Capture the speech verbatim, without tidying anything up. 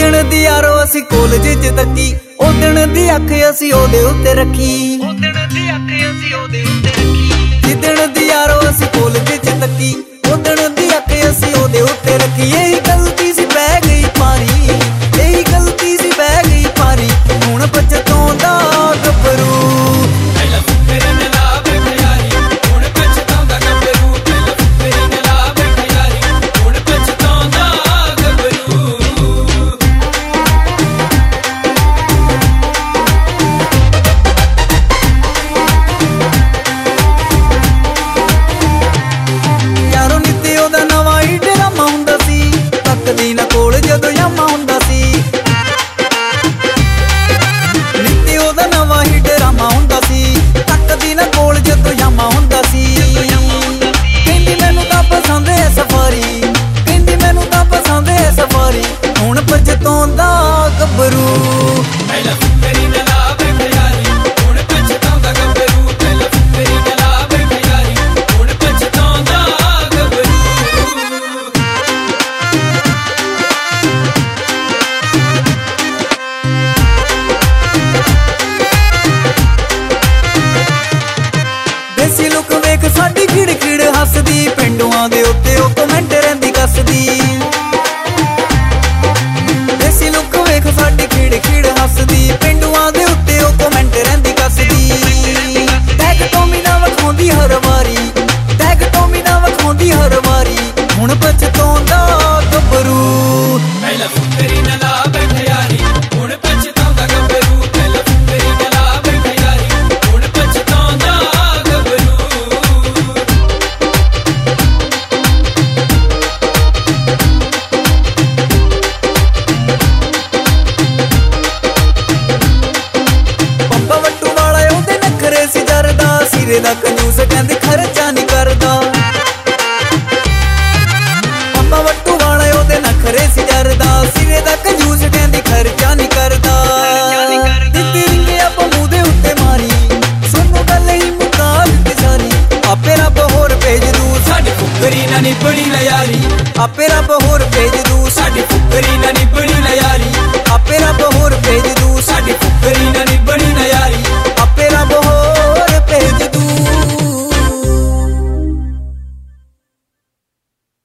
ਜਿੱਦਣ ਦੀ ਯਾਰੋ ਅਸੀਂ ਕਾਲਜ ਚ ਤੱਕੀ, ਉਦਣ ਦੀ ਅੱਖ ਅਸੀਂ ਉਹਦੇ ਉੱਤੇ ਰੱਖੀ। ਉਦਣ ਦੀ ਅੱਖ ਅਸੀਂ ਉਹਦੇ ਉੱਤੇ ਰੱਖੀ। ਜਿੱਦਣ ਦੀ ਯਾਰੋ ਅਸੀਂ ਕਾਲਜ ਚ ਤੱਕੀ, ਉਦਣ ਦੀ ਅੱਖ ਅਸੀਂ ਉਹਦੇ ਉੱਤੇ ਰੱਖੀ। ਇਹੀ ਗਲਤੀ ਸੀ ਪੈ ਗਈ ਭਾਰੀ, ਇਹੀ ਗਲਤੀ ਸੀ ਪੈ ਗਈ ਭਾਰੀ। ਹੁਣ ਪਛਤਾਉਂਦਾ ਗੱਭਰੂ ਜਦੋਂ ਯਾਮਾ ਹੁੰਦਾ ਸੀ। ਨਿੱਤੀ ਉਹਦਾ ਨਵਾਂ ਹੀ ਡਰਾਮਾ ਹੁੰਦਾ ਸੀ, ਤੱਕਦੀ ਨਾ ਕੋਲ ਜਦੋਂ ਯਾਮਾ ਹੁੰਦਾ ਸੀ। ਕਹਿੰਦੀ ਮੈਨੂੰ ਤਾਂ ਪਸੰਦ ਹੈ ਸਫਾਰੀ, ਕਹਿੰਦੀ ਮੈਨੂੰ ਤਾਂ ਪਸੰਦ ਹੈ ਸਫਾਰੀ। ਹੁਣ ਪਛਤਾਉਂਦਾ ਗੱਭਰੂ ਸਾਡੀ ਖਿੜ ਖਿੜ ਹੱਸਦੀ, ਪਿੰਡੂਆਂ ਦੇ ਉੱਤੇ ਉਹ ਕਮੈਂਟ ਰਹਿੰਦੀ ਕੱਸਦੀ। ਦੇਸੀ ਲੁੱਕ ਵੇਖ ਸਾਡੀ ਖਿੜ ਖਿੜ ਹੱਸਦੀ, ਪਿੰਡੂਆਂ ਦੇ ਉੱਤੇ ਉਹ ਕਮੈਂਟ ਰਹਿੰਦੀ ਕੱਸਦੀ। ਟੈਗ ਟੋਮੀ ਨਾ ਵਿਖਾਉਂਦੀ ਹਰ ਵਾਰੀ, ਟੈਗ ਟੋਮੀ ਨਾ ਵਿਖਾਉਂਦੀ ਹਰ ਵਾਰੀ। ਹੁਣ ਪਛਤਾਉਂਦਾ ਗੱਭਰੂ ਪਹਿਲਾਂ ਫੁੱਕਰੀ ਨਾ ਲਾ ਬੈਠ ਯਾਰੀ। ਹੁਣ ਪਛਤਾਉਂਦਾ ਗੱਭਰੂ ਪਹਿਲਾਂ ਫੁੱਕਰੀ ਨਾ ਲਾ ਬੈਠ ਯਾਰੀ। ਹੁਣ ਪਛਤਾਉਂਦਾ ਸਿਰੇ ਦਾ ਕੰਜੂਸ ਕਹਿੰਦੇ ਖਰਚਾ ਨਹੀਂ ਕਰਦਾ। ਪਾਪਾ ਵੱਟੂ ਵਾਲਾ ਉਹਦੇ ਨਖਰੇ ਸੀ ਜਰਦਾ, ਸਿਰੇ ਦਾ ਕੰਜੂਸ ਕਹਿੰਦੀ ਖਰਚਾ ਨਹੀਂ ਕਰਦਾ। ਦਿੱਤੀ ਰਿੰਗੇ ਆਪਾਂ ਮੂੰਹ ਦੇ ਉੱਤੇ ਮਾਰੀ, ਸੁਣੋ ਗੱਲ ਹੀ ਮੁਕਾ ਦਿੱਤੀ ਸਾਰੀ। ਆਪੇ ਰੱਬ ਹੋਰ ਭੇਜ ਦੂ ਸਾਡੀ ਫੁਕਰੀ ਨਾ ਨਿਭਣੀ ਨਾ ਯਾਰੀ। ਆਪੇ ਰੱਬ ਹੋਰ ਭੇਜ ਦੂ ਸਾਡੀ ਫੁਕਰੀ ਨਾ ਨਿਭਣੀ ਨਾ ਯਾਰੀ।